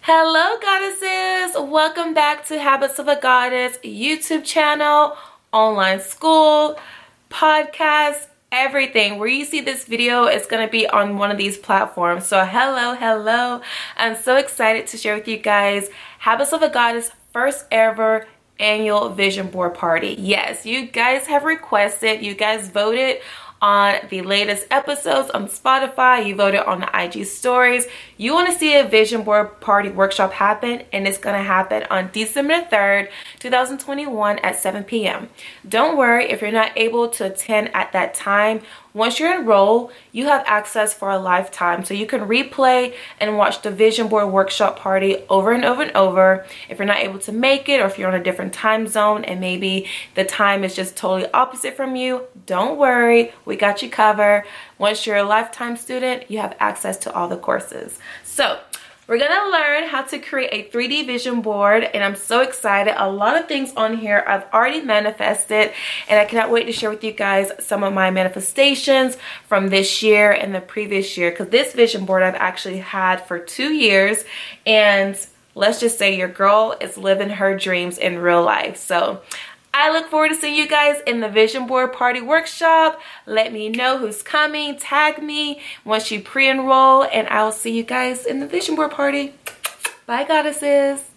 Hello, goddesses. Welcome back to Habits of a Goddess YouTube channel, online school, podcast, everything. Where you see this video is going to be on one of these platforms. So hello. I'm so excited to share with you guys Habits of a Goddess first ever annual vision board party. Yes, you guys have requested, you guys voted on the latest episodes on Spotify, you voted on the IG stories. You want to see a vision board party workshop happen, and it's going to happen on December 3rd, 2021 at 7 p.m. Don't worry if you're not able to attend at that time. Once you're enrolled, you have access for a lifetime. So you can replay and watch the vision board workshop party over and over and over. If you're not able to make it, or if you're on a different time zone and maybe the time is just totally opposite from you, don't worry, we got you covered. Once you're a lifetime student, you have access to all the courses. So we're gonna learn how to create a 3D vision board, and I'm so excited. A lot of things on here I've already manifested, and I cannot wait to share with you guys some of my manifestations from this year and the previous year, because this vision board I've actually had for 2 years, and let's just say your girl is living her dreams in real life. So I look forward to seeing you guys in the vision board party workshop. Let me know who's coming. Tag me once you pre-enroll, and I'll see you guys in the vision board party. Bye, goddesses.